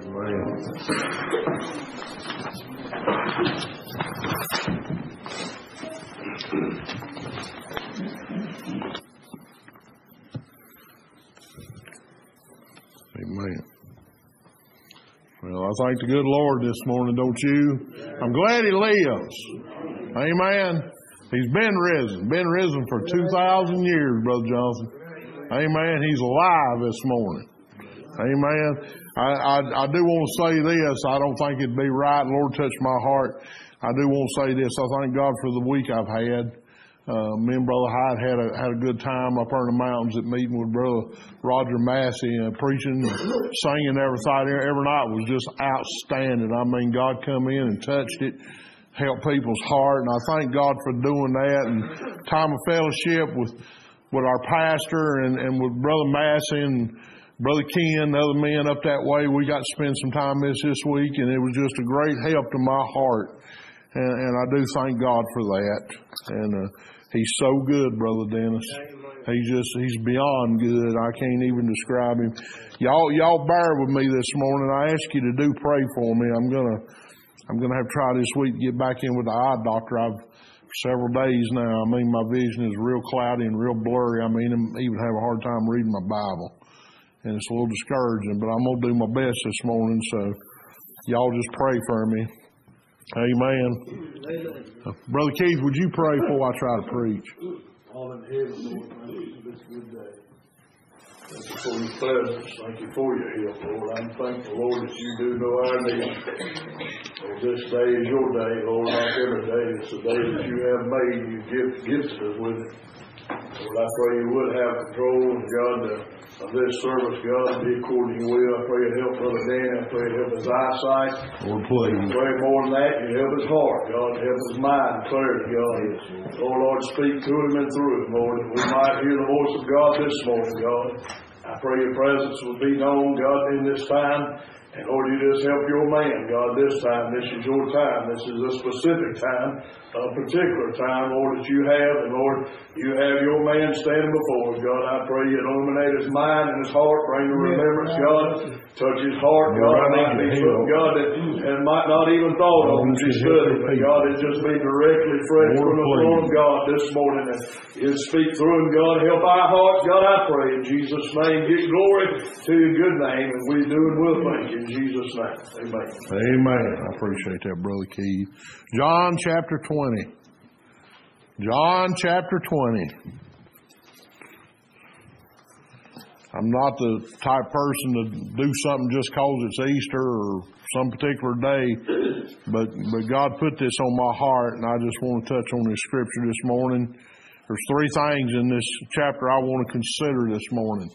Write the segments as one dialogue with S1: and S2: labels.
S1: Amen. Well, I thank the good Lord this morning, don't you? I'm glad He lives. Amen. He's been risen for 2,000 years, Brother Johnson. Amen. He's alive this morning. Amen. I do want to say this. I don't think it'd be right. Lord, touch my heart. I do want to say this. I thank God for the week I've had. Me and Brother Hyde had a good time up there in the mountains at meeting with Brother Roger Massey, preaching, singing, everything. Every night was just outstanding. I mean, God come in and touched it, helped people's heart, and I thank God for doing that. And time of fellowship with our pastor and with Brother Massey and Brother Ken, the other men up that way. We got to spend some time this week, and it was just a great help to my heart. And I do thank God for that. And He's so good, Brother Dennis. He's beyond good. I can't even describe Him. Y'all bear with me this morning. I ask you to do pray for me. I'm gonna have to try this week to get back in with the eye doctor. I've several days now. I mean, my vision is real cloudy and real blurry. I mean, I even have a hard time reading my Bible, and it's a little discouraging. But I'm gonna do my best this morning. So y'all just pray for me. Amen. Brother Keith, would you pray before I try to preach?
S2: All in heaven, Lord, thank you for this good day. Thank you for your presence. Thank you for your help, Lord. I'm thankful, Lord, that you do know our needs. Lord, this day is your day, Lord, like every day. It's the day that you have made. You gifted us with it. Lord, I pray you would have control, God, of this service, God, be according to your will. I pray you help Brother Dan. I pray you help his eyesight.
S1: Lord, please.
S2: I pray more than that, you help his heart, God, help his mind, clarity, God. Oh, Lord, speak to him and through him, Lord, that we might hear the voice of God this morning, God. I pray your presence will be known, God, in this time. And Lord, you just help your man, God, this time. This is your time. This is a specific time, a particular time, Lord, that you have. And Lord, you have your man standing before us, God. I pray you illuminate his mind and his heart, bring the remembrance, God. Touch his heart, God. I might be something, God, that might not even thought of as he studied. But God, it just be directly fresh from the throne of God this morning. And you speak through him, God. Help our hearts, God, I pray in Jesus' name. Give glory to your good name. And we do and will thank you. In Jesus' name. Amen.
S1: Amen. I appreciate that, Brother Keith. John chapter 20. John chapter 20. I'm not the type person to do something just because it's Easter or some particular day, but God put this on my heart, and I just want to touch on this scripture this morning. There's three things in this chapter I want to consider this morning.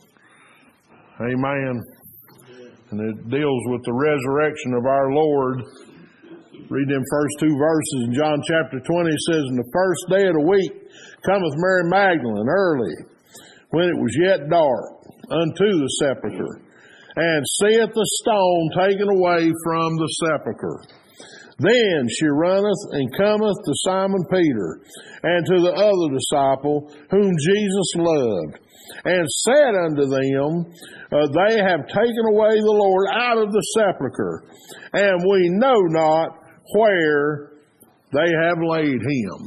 S1: Amen. And it deals with the resurrection of our Lord. Read them first two verses in John chapter 20. It says, "In the first day of the week cometh Mary Magdalene early, when it was yet dark, unto the sepulchre, and seeth the stone taken away from the sepulchre. Then she runneth and cometh to Simon Peter, and to the other disciple, whom Jesus loved, and said unto them, They have taken away the Lord out of the sepulchre, and we know not where they have laid him."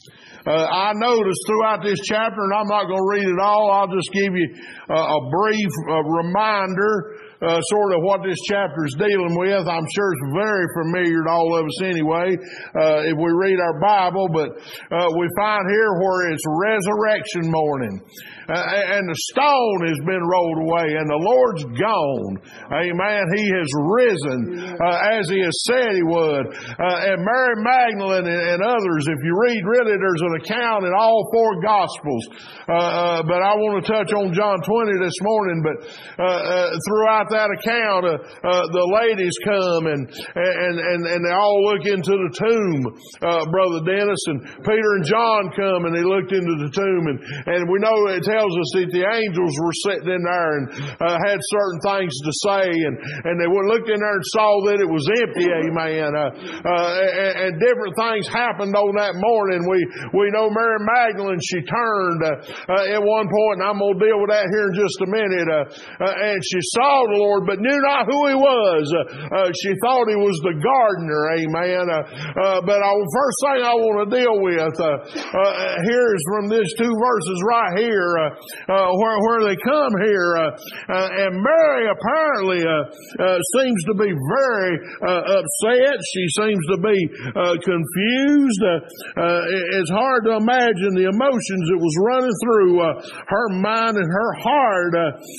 S1: I noticed throughout this chapter, and I'm not going to read it all, I'll just give you a brief reminder, sort of what this chapter is dealing with. I'm sure it's very familiar to all of us anyway, if we read our Bible, but we find here where it's resurrection morning. And the stone has been rolled away, and the Lord's gone. Amen. He has risen, as He has said He would. And Mary Magdalene and others, if you read, really there's an account in all four Gospels. But I want to touch on John 20 this morning. But throughout that account, the ladies come and they all look into the tomb, Brother Dennis, and Peter and John come and they looked into the tomb, and we know it tells us that the angels were sitting in there and had certain things to say, and they looked in there and saw that it was empty. Amen. And different things happened on that morning. We know Mary Magdalene, she turned at one point, and I'm going to deal with that here in just a minute, and she saw the Lord, but knew not who He was. She thought He was the gardener, amen. But first thing I want to deal with here is from these two verses right here, where they come here. And Mary apparently seems to be very upset. She seems to be confused. It's hard to imagine the emotions that was running through her mind and her heart.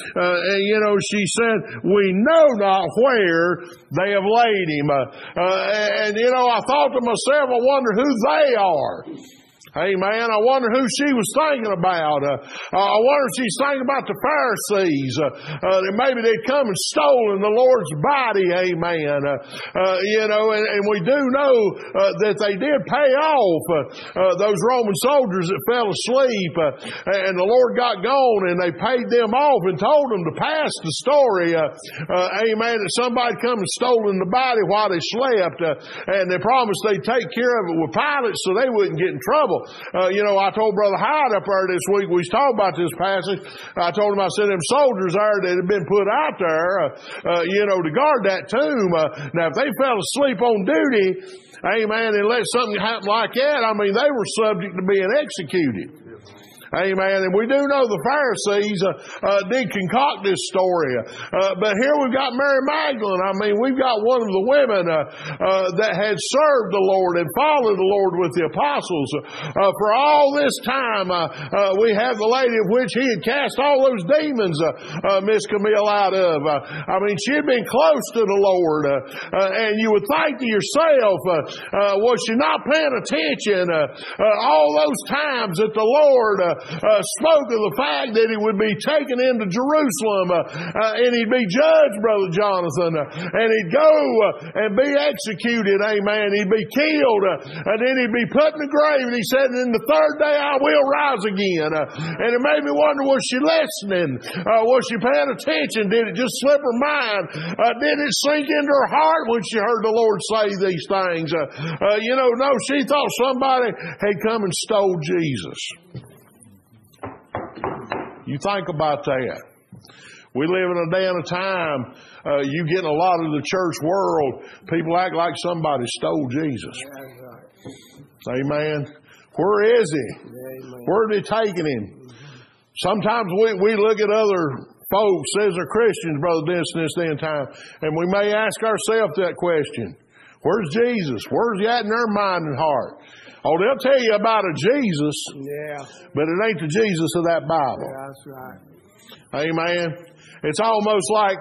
S1: She said, we know not where they have laid Him. I thought to myself, I wonder who they are. Amen. I wonder who she was thinking about. I wonder if she's thinking about the Pharisees. That maybe they'd come and stolen the Lord's body. Amen. And we do know that they did pay off those Roman soldiers that fell asleep. And the Lord got gone and they paid them off and told them to pass the story. Amen. That somebody come and stolen the body while they slept. And they promised they'd take care of it with Pilate so they wouldn't get in trouble. I told Brother Hyde up there this week, we was talking about this passage. I told him, I said, them soldiers there that had been put out there, to guard that tomb. Now, if they fell asleep on duty, amen, and let something happen like that, I mean, they were subject to being executed. Amen. And we do know the Pharisees did concoct this story. But here we've got Mary Magdalene. I mean, we've got one of the women that had served the Lord and followed the Lord with the apostles. For all this time, we have the lady of which He had cast all those demons, Miss Camille, out of. She had been close to the Lord. And you would think to yourself, was she not paying attention all those times that the Lord spoke of the fact that He would be taken into Jerusalem and He'd be judged, Brother Jonathan, and He'd go and be executed, amen. He'd be killed, and then He'd be put in the grave, and He said, and the third day I will rise again. And it made me wonder, was she listening? Was she paying attention? Did it just slip her mind? Did it sink into her heart when she heard the Lord say these things? No, she thought somebody had come and stole Jesus. You think about that. We live in a day and a time, you get in a lot of the church world, people act like somebody stole Jesus. Amen. Where is He? Where are they taking Him? Sometimes we look at other folks as they're Christians, Brother Dennis, in this day and time, and we may ask ourselves that question. Where's Jesus? Where's He at in their mind and heart? Oh, they'll tell you about a Jesus, but it ain't the Jesus of that Bible.
S3: Yeah, that's right.
S1: Amen. It's almost like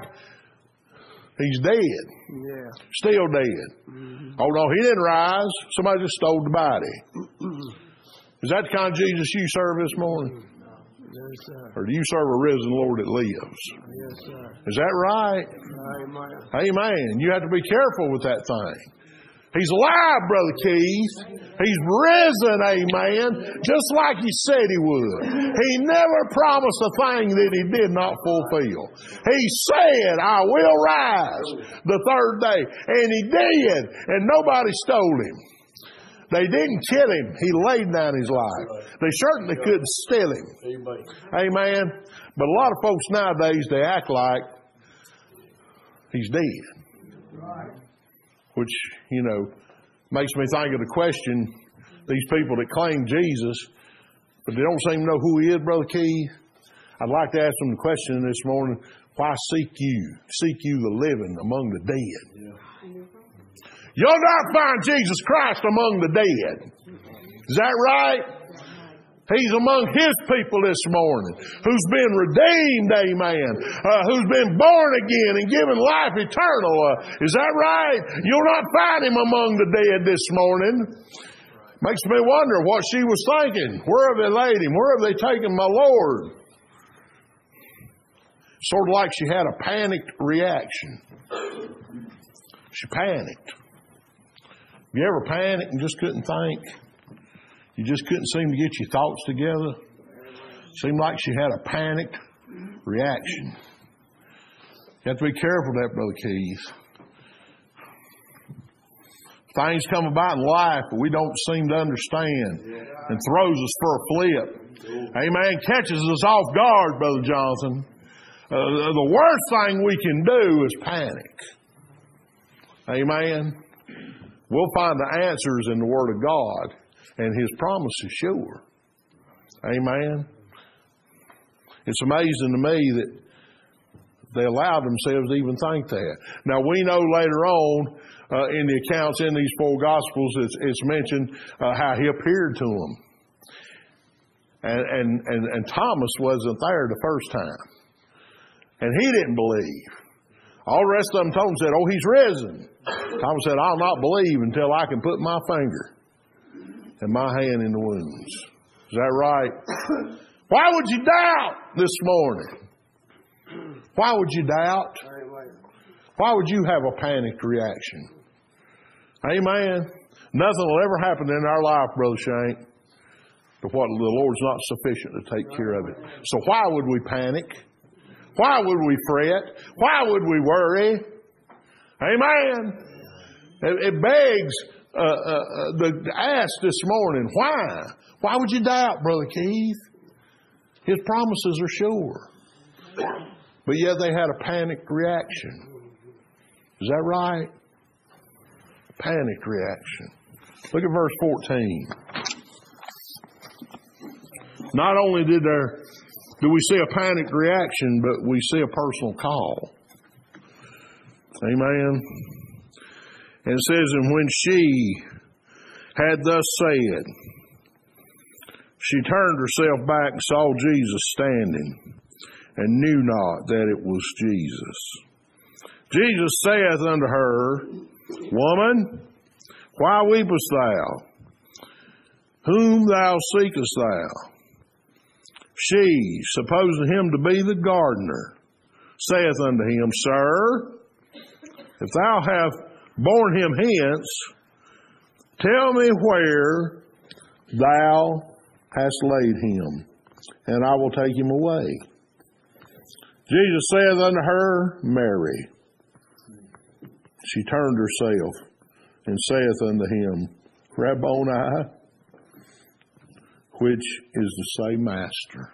S1: He's dead.
S3: Yeah.
S1: Still dead. Mm-hmm. Oh, no, He didn't rise. Somebody just stole the body. Is that the kind of Jesus you serve this morning?
S3: Yes, sir.
S1: Or do you serve a risen Lord that lives?
S3: Yes, sir.
S1: Is that right?
S3: Amen.
S1: Amen. You have to be careful with that thing. He's alive, Brother Keith. He's risen, amen, just like He said He would. He never promised a thing that He did not fulfill. He said, I will rise the third day. And He did, and nobody stole Him. They didn't kill Him. He laid down His life. They certainly couldn't steal Him. Amen. But a lot of folks nowadays, they act like He's dead. Which, makes me think of the question, these people that claim Jesus, but they don't seem to know who He is, Brother Keith. I'd like to ask them the question this morning, why seek you the living among the dead? Yeah. You'll not find Jesus Christ among the dead. Is that right? He's among His people this morning, who's been redeemed, amen, who's been born again and given life eternal. Is that right? You'll not find Him among the dead this morning. Makes me wonder what she was thinking. Where have they laid Him? Where have they taken my Lord? Sort of like she had a panicked reaction. She panicked. Have you ever panicked and just couldn't think? You just couldn't seem to get your thoughts together. Seemed like she had a panicked reaction. You have to be careful of that, Brother Keith. Things come about in life that we don't seem to understand and throws us for a flip. Amen. Catches us off guard, Brother Jonathan. The worst thing we can do is panic. Amen? We'll find the answers in the Word of God, and His promise is sure. Amen? It's amazing to me that they allowed themselves to even think that. Now, we know later on in the accounts in these 4 Gospels, it's mentioned how He appeared to them. And Thomas wasn't there the first time. And he didn't believe. All the rest of them told him, said, oh, He's risen. Thomas said, I'll not believe until I can put my finger and my hand in the wounds. Is that right? Why would you doubt this morning? Why would you doubt? Why would you have a panicked reaction? Amen. Nothing will ever happen in our life, Brother Shank, to what the Lord's not sufficient to take care of it. So why would we panic? Why would we fret? Why would we worry? Amen. It begs the ask this morning, why? Why would you doubt, Brother Keith? His promises are sure. But yet they had a panicked reaction. Is that right? Panicked reaction. Look at verse 14. Not only do we see a panicked reaction, but we see a personal call. Amen. And it says, and when she had thus said, she turned herself back and saw Jesus standing, and knew not that it was Jesus. Jesus saith unto her, Woman, why weepest thou? Whom thou seekest thou? She, supposing him to be the gardener, saith unto him, Sir, if thou have borne him hence, tell me where thou hast laid him, and I will take him away. Jesus saith unto her, Mary. She turned herself and saith unto him, Rabboni, which is to say, Master.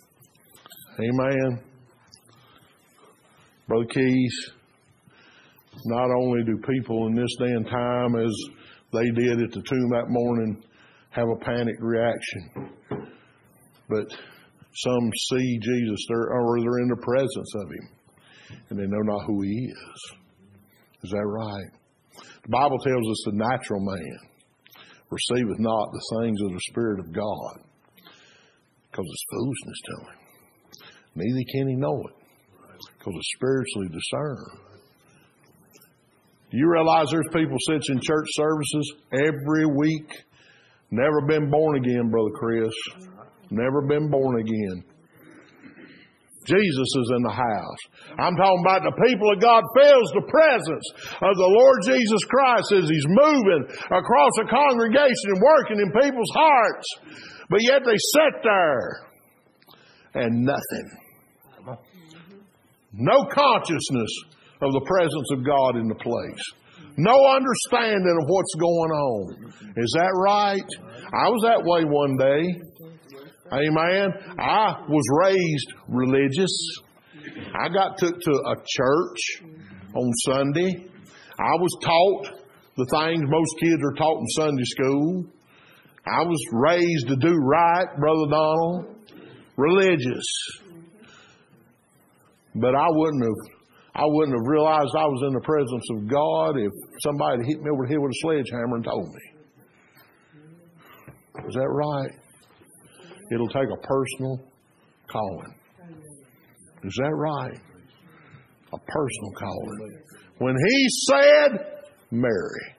S1: Amen. Brother Keys, not only do people in this day and time, as they did at the tomb that morning, have a panic reaction, but some see Jesus or they're in the presence of Him, and they know not who He is. Is that right? The Bible tells us the natural man receiveth not the things of the Spirit of God, because it's foolishness to him. Neither can he know it, because it's spiritually discerned. Do you realize there's people sits in church services every week, never been born again, Brother Chris, never been born again. Jesus is in the house. I'm talking about the people of God feels the presence of the Lord Jesus Christ as He's moving across the congregation and working in people's hearts. But yet they sit there and nothing. No consciousness of the presence of God in the place. No understanding of what's going on. Is that right? I was that way one day. Amen. I was raised religious. I got took to a church on Sunday. I was taught the things most kids are taught in Sunday school. I was raised to do right, Brother Donald. Religious. But I wouldn't have realized I was in the presence of God if somebody hit me over the head with a sledgehammer and told me. Is that right? It'll take a personal calling. Is that right? A personal calling. When He said, Mary,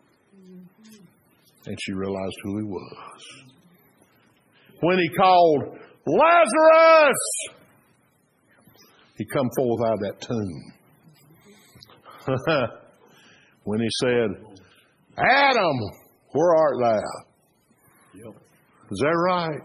S1: and she realized who He was. When He called, Lazarus, He come forth out of that tomb. When He said, Adam, where art thou? Yep. Is that right?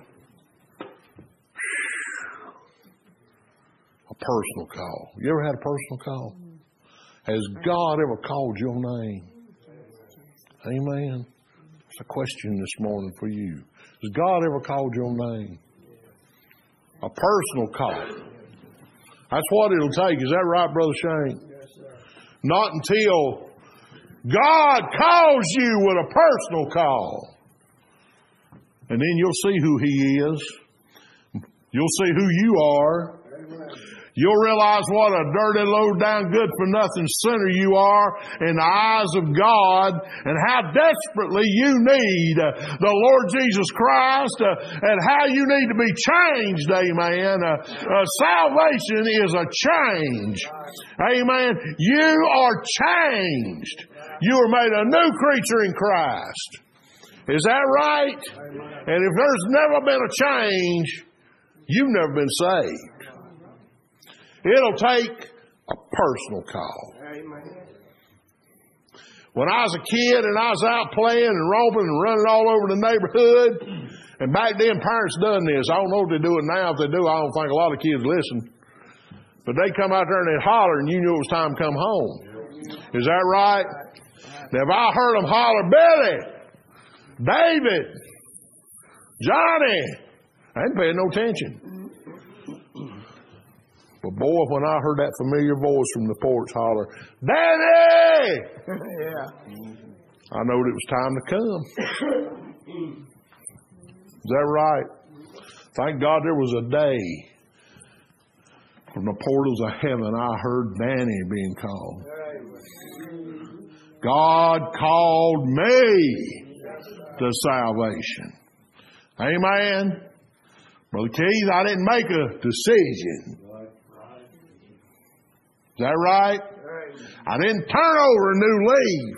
S1: A personal call. You ever had a personal call? Has God ever called your name? Amen. It's a question this morning for you. Has God ever called your name? A personal call. That's what it'll take. Is that right, Brother Shane?
S3: Yes, sir.
S1: Not until God calls you with a personal call. And then you'll see who He is. You'll see who you are.
S3: Amen.
S1: You'll realize what a dirty, low-down, good-for-nothing sinner you are in the eyes of God, and how desperately you need the Lord Jesus Christ, and how you need to be changed, amen. Salvation is a change. Amen. You are changed. You are made a new creature in Christ. Is that right? And if there's never been a change, you've never been saved. It'll take a personal call.
S3: Amen.
S1: When I was a kid and I was out playing and romping and running all over the neighborhood, and back then parents done this. I don't know if they do it now. If they do, I don't think a lot of kids listen. But they come out there and they'd holler, and you knew it was time to come home. Is that right? Now, if I heard them holler, Billy, David, Johnny, I ain't paying no attention. But boy, when I heard that familiar voice from the porch holler, Daddy!
S3: Yeah.
S1: I knowed it was time to come. Is that right? Thank God there was a day from the portals of heaven I heard Danny being called. God called me to salvation. Amen. Brother Keith, I didn't make a decision. Is that right? I didn't turn over a new leaf.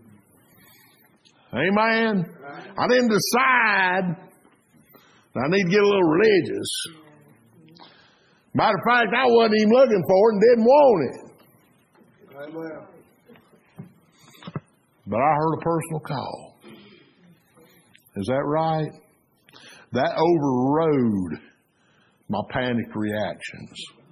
S1: Amen. I didn't decide that I need to get a little religious. Matter of fact, I wasn't even looking for it and didn't want it.
S3: Amen.
S1: But I heard a personal call. Is that right? That overrode my panic reactions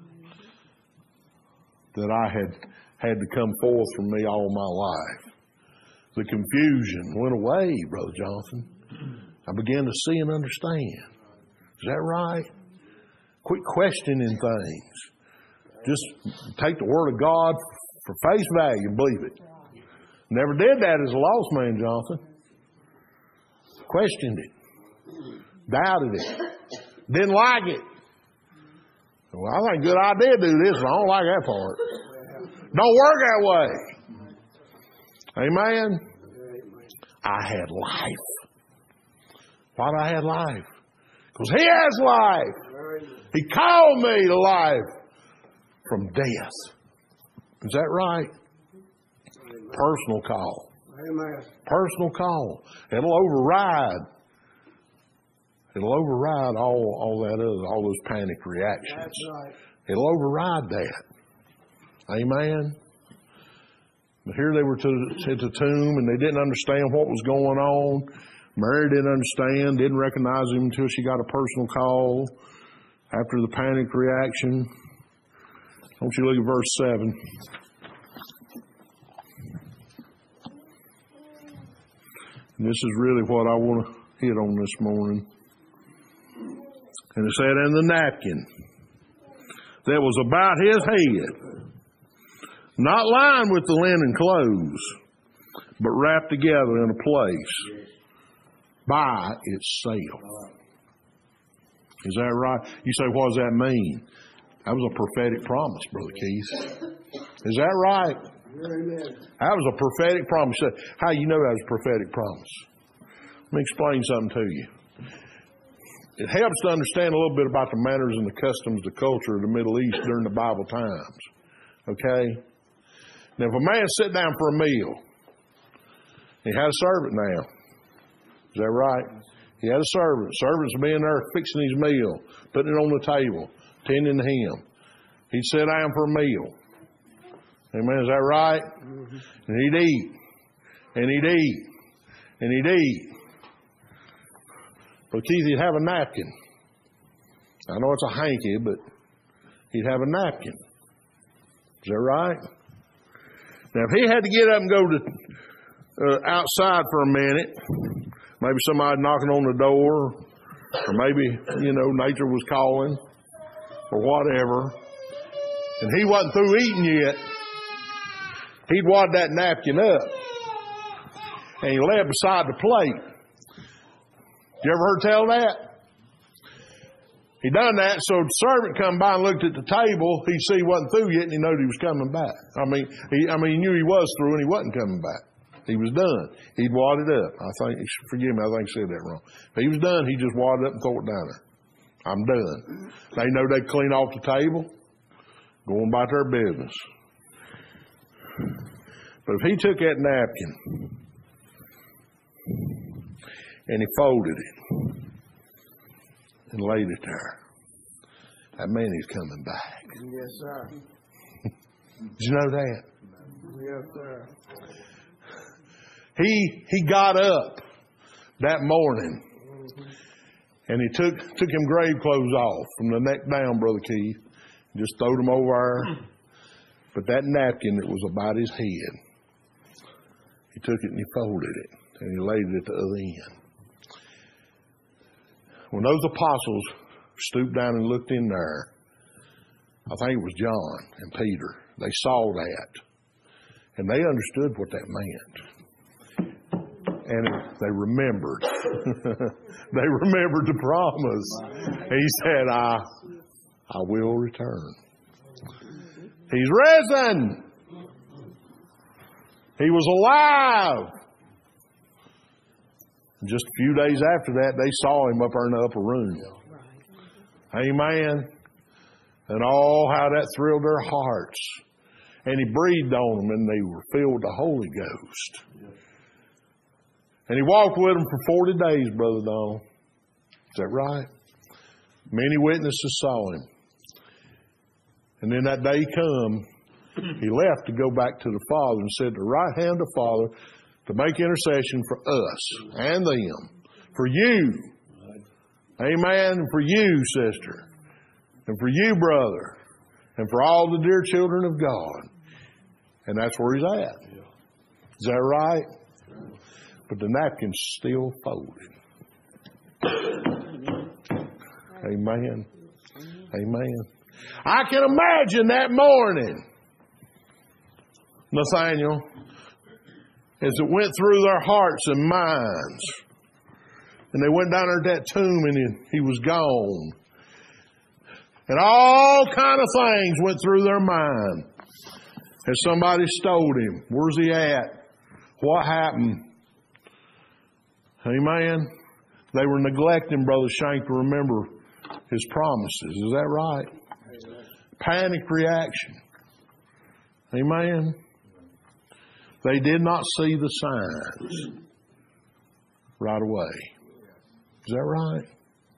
S1: that I had to come forth from me all my life. The confusion went away, Brother Johnson. I began to see and understand. Is that right? Quit questioning things. Just take the Word of God for face value and believe it. Never did that as a lost man, Johnson. Questioned it. Doubted it. Didn't like it. Well, I think good idea to do this, but I don't like that part. Don't work that way. Amen? I had life. Why do I have life? Because He has life. He called me to life from death. Is that right? Personal call.
S3: Amen.
S1: Personal call. It'll override all that other, all those panic reactions.
S3: That's right.
S1: It'll override that. Amen. But here they were at the tomb and they didn't understand what was going on. Mary didn't understand, didn't recognize Him until she got a personal call after the panic reaction. Don't you look at verse 7. And this is really what I want to hit on this morning. And it said, and the napkin that was about His head, not lined with the linen clothes, but wrapped together in a place by itself. Is that right? You say, what does that mean? That was a prophetic promise, Brother Keith. Is that right?
S3: Amen.
S1: That was a prophetic promise. How do you know that was a prophetic promise? Let me explain something to you. It helps to understand a little bit about the manners and the customs, the culture of the Middle East during the Bible times. Okay? Now, if a man sat down for a meal, he had a servant now. Is that right? He had a servant. Servants would be in there fixing his meal, putting it on the table, tending to him. He'd sit down for a meal. Amen. Is that right? Mm-hmm. And he'd eat. And he'd eat. And he'd eat. But Keith, he'd have a napkin. I know it's a hanky, but he'd have a napkin. Is that right? Now, if he had to get up and go to outside for a minute, maybe somebody knocking on the door, or maybe, nature was calling, or whatever, and he wasn't through eating yet, he'd wad that napkin up and he lay it beside the plate. You ever heard tell that? He done that, so the servant come by and looked at the table. He see he wasn't through yet, and he knew he was coming back. He knew he was through, and he wasn't coming back. He was done. He'd wad it up. Forgive me, I think I said that wrong. If he was done, he just wad it up and throw it down there. I'm done. They know they clean off the table, going about their business. But if he took that napkin and he folded it and laid it there, that man is coming back.
S3: Yes, sir.
S1: Did you know that?
S3: Yes, sir.
S1: He got up that morning and he took him grave clothes off from the neck down, Brother Keith, just throwed them over there. But that napkin that was about his head, he took it and he folded it and he laid it at the other end. When those apostles stooped down and looked in there, I think it was John and Peter, they saw that and they understood what that meant. And they remembered. They remembered the promise. He said, I will return. He's risen. He was alive. Just a few days after that, they saw him up there in the upper room. Amen. And how that thrilled their hearts. And he breathed on them and they were filled with the Holy Ghost. And he walked with them for 40 days, Brother Donald. Is that right? Many witnesses saw him. And then that day come, he left to go back to the Father and said, the right hand of the Father to make intercession for us and them, for you. Amen. And for you, sister. And for you, brother. And for all the dear children of God. And that's where he's at. Is that right? But the napkin's still folded. Amen. Amen. I can imagine that morning, Nathaniel, as it went through their hearts and minds. And they went down there to that tomb and he was gone. And all kind of things went through their mind. Has somebody stole him? Where's he at? What happened? Amen. They were neglecting Brother Shank to remember his promises. Is that right? Amen. Panic reaction. Amen. They did not see the signs right away. Is that right?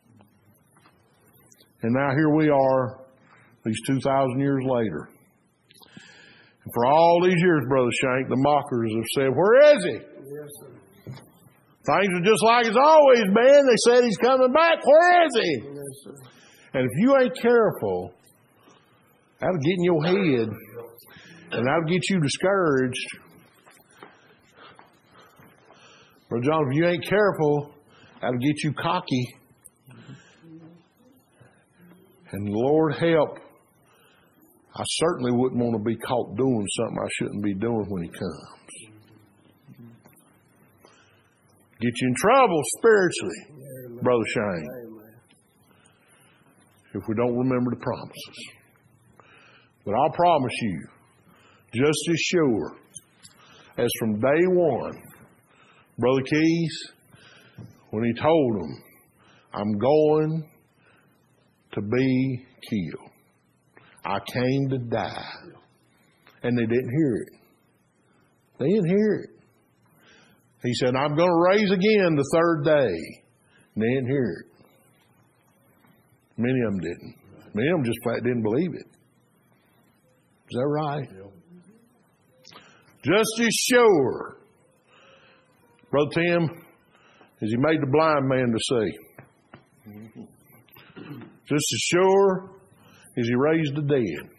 S1: And now here we are, these 2,000 years later. And for all these years, Brother Shank, the mockers have said, where is he?
S3: Yes, sir.
S1: Things are just like it's always been. They said he's coming back. Where is he?
S3: Yes, sir.
S1: And if you ain't careful, that'll get in your head and that'll get you discouraged. Brother John, if you ain't careful, that'll get you cocky. And Lord help, I certainly wouldn't want to be caught doing something I shouldn't be doing when he comes. Get you in trouble spiritually, Amen. Brother Shane. Amen. If we don't remember the promises. But I'll promise you, just as sure as from day one, Brother Keys, when he told them, I'm going to be killed. I came to die. And they didn't hear it. They didn't hear it. He said, I'm going to raise again the third day. And they didn't hear it. Many of them didn't. Many of them just flat didn't believe it. Is that right? Just as sure, Brother Tim, as he made the blind man to see. Just as sure as he raised the dead.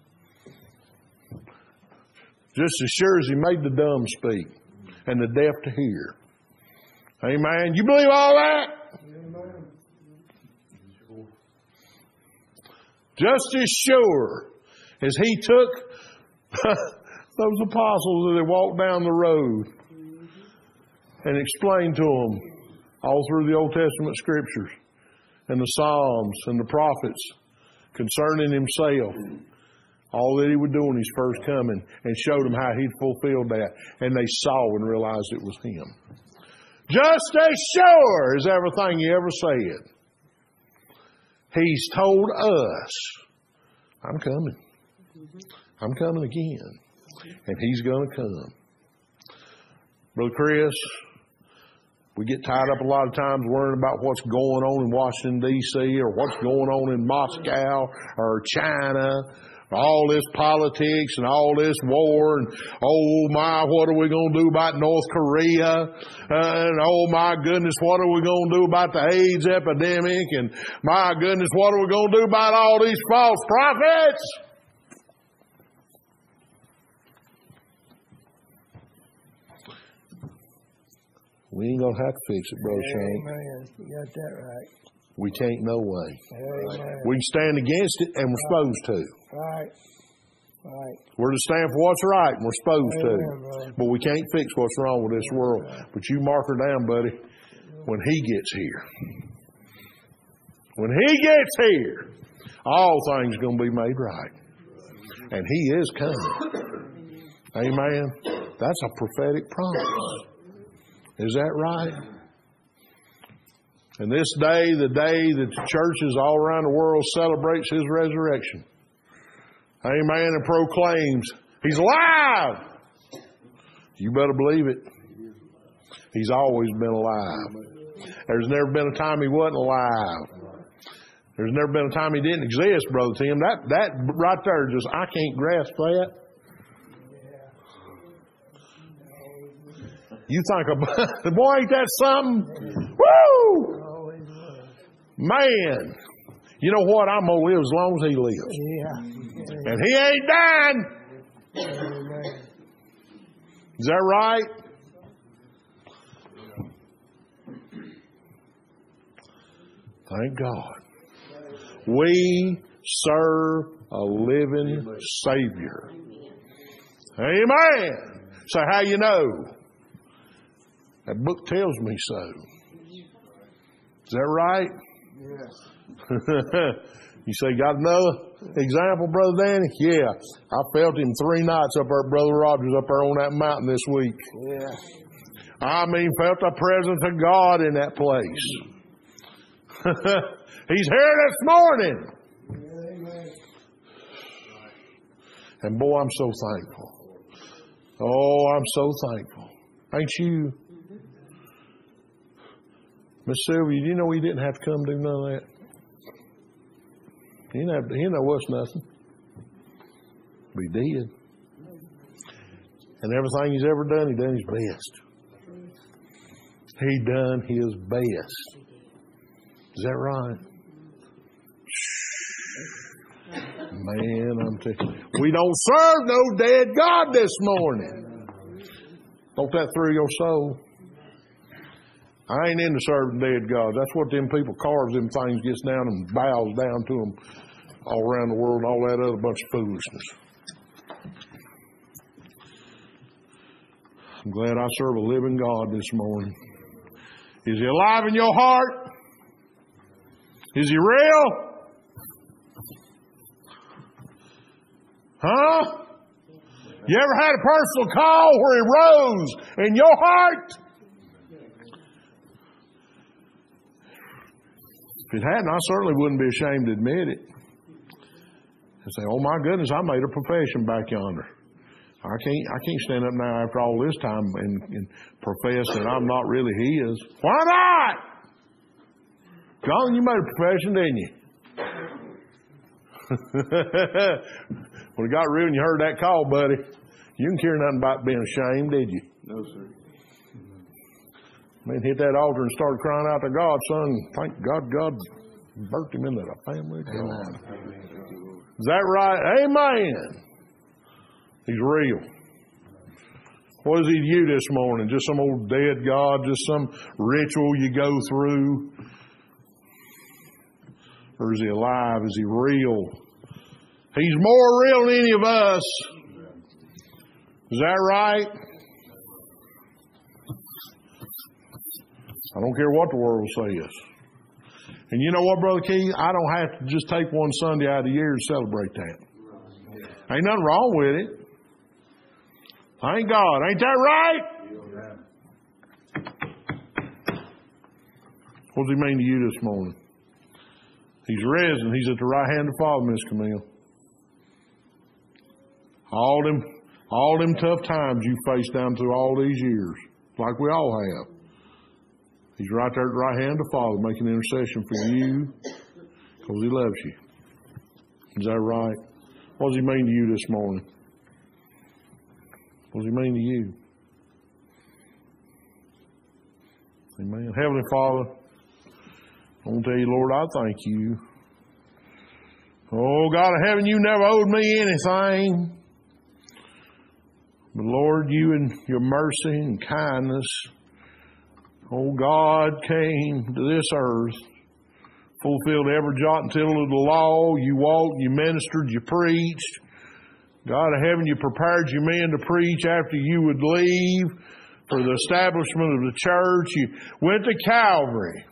S1: Just as sure as he made the dumb speak and the deaf to hear. Amen. You believe all that? Amen. Just as sure As He took those apostles as they walked down the road and explained to them all through the Old Testament Scriptures and the Psalms and the prophets concerning Himself, all that He would do in His first coming, and showed them how He'd fulfilled that. And they saw and realized it was Him. Just as sure as everything He ever said, He's told us, I'm coming. I'm coming again. And He's going to come. Brother Chris, we get tied up a lot of times worrying about what's going on in Washington, D.C. or what's going on in Moscow or China. All this politics and all this war and, oh my, what are we going to do about North Korea? And oh my goodness, what are we going to do about the AIDS epidemic? And my goodness, what are we going to do about all these false prophets? We ain't going to have to fix it, Brother Shane.
S3: Amen. You got that right.
S1: We can't no way.
S3: Amen.
S1: We can stand against it, and we're supposed to.
S3: Right. Right.
S1: We're to stand for what's right, and we're supposed
S3: Amen,
S1: to.
S3: brother.
S1: But we can't fix what's wrong with this world. But you mark her down, buddy, when He gets here. When He gets here, all things are going to be made right. And He is coming. Amen. That's a prophetic promise. Is that right? And this day, the day that the churches all around the world celebrates His resurrection. Amen. And proclaims, He's alive. You better believe it. He's always been alive. There's never been a time He wasn't alive. There's never been a time He didn't exist, Brother Tim. That right there, just, I can't grasp that. You think about, boy, ain't that something? Woo! Man, you know what? I'm going to live as long as He lives.
S3: Yeah.
S1: And He ain't dying.
S3: Amen.
S1: Is that right? Thank God. We serve a living Savior. Amen. So how you know? That book tells me so. Is that right?
S3: Yes.
S1: You say, got another example, Brother Danny? Yeah. I felt Him 3 nights up there, Brother Rogers, up there on that mountain this week.
S3: Yeah.
S1: I mean, felt the presence of God in that place. He's here this morning.
S3: Amen.
S1: And boy, I'm so thankful. Oh, I'm so thankful. Ain't you? Miss Sylvia, do you know He didn't have to come do none of that? He didn't know us nothing. But He did. And everything He's ever done, He done His best. He done His best. Is that right? Man, I'm telling you. We don't serve no dead God this morning. Don't that through your soul? I ain't into serving dead gods. That's what them people carves them things, gets down and bows down to them all around the world and all that other bunch of foolishness. I'm glad I serve a living God this morning. Is He alive in your heart? Is He real? Huh? You ever had a personal call where He rose in your heart? If it hadn't, I certainly wouldn't be ashamed to admit it. And say, oh my goodness, I made a profession back yonder. I can't stand up now after all this time and profess that I'm not really His. Why not? John, you made a profession, didn't you? When it got real and you heard that call, buddy, you didn't care nothing about being ashamed, did you?
S2: No, sir.
S1: Man, hit that altar and started crying out to God, son. Thank God, God birthed him into the family of God. Is that right? Amen. He's real. What is He to you this morning? Just some old dead God? Just some ritual you go through? Or is He alive? Is He real? He's more real than any of us. Is that right? I don't care what the world says. And you know what, Brother Keith? I don't have to just take one Sunday out of the year to celebrate that. Ain't nothing wrong with it. Thank God. Ain't that right? What does he mean to you this morning? He's risen. He's at the right hand of the Father, Miss Camille. All them tough times you faced down through all these years, like we all have. He's right there at the right hand of the Father making intercession for you because He loves you. Is that right? What does He mean to you this morning? What does He mean to you? Amen. Heavenly Father, I want to tell you, Lord, I thank you. Oh, God of heaven, you never owed me anything. But Lord, you in your mercy and kindness, oh God, came to this earth, fulfilled every jot and tittle of the law. You walked, you ministered, you preached. God of heaven, you prepared your men to preach after you would leave for the establishment of the church. You went to Calvary.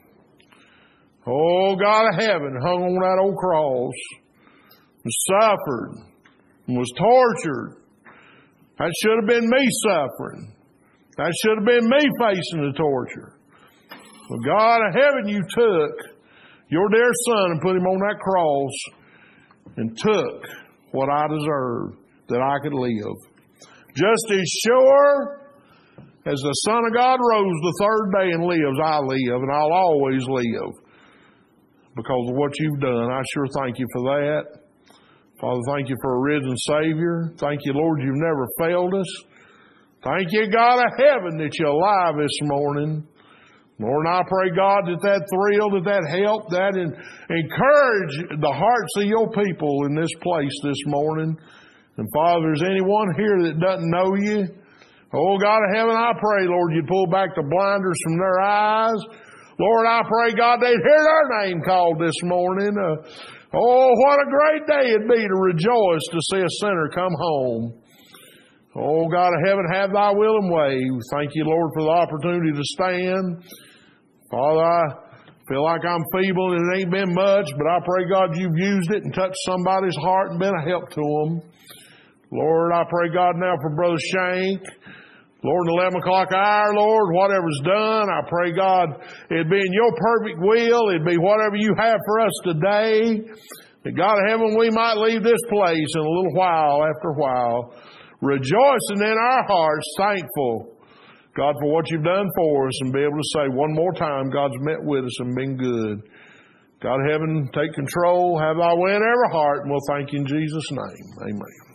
S1: Oh, God of heaven, hung on that old cross, and suffered, and was tortured. That should have been me suffering. That should have been me facing the torture. But God of heaven, you took your dear Son and put Him on that cross and took what I deserved, that I could live. Just as sure as the Son of God rose the third day and lives, I live, and I'll always live because of what you've done. I sure thank you for that. Father, thank you for a risen Savior. Thank you, Lord, you've never failed us. Thank you, God of heaven, that you're alive this morning. Lord, and I pray, God, that thrill, that help, that encourage the hearts of your people in this place this morning. And Father, is anyone here that doesn't know you? Oh, God of heaven, I pray, Lord, you pull back the blinders from their eyes. Lord, I pray, God, they'd hear their name called this morning. Oh, what a great day it'd be to rejoice to see a sinner come home. Oh, God of heaven, have thy will and way. Thank you, Lord, for the opportunity to stand. Father, I feel like I'm feeble and it ain't been much, but I pray, God, you've used it and touched somebody's heart and been a help to them. Lord, I pray, God, now for Brother Shank. Lord, in 11 o'clock hour, Lord, whatever's done, I pray, God, it'd be in your perfect will. It'd be whatever you have for us today. That God of heaven, we might leave this place in a little while after a while, rejoicing in our hearts, thankful, God, for what you've done for us, and be able to say one more time, God's met with us and been good. God of heaven, take control, have thy way in every heart, and we'll thank you in Jesus' name. Amen.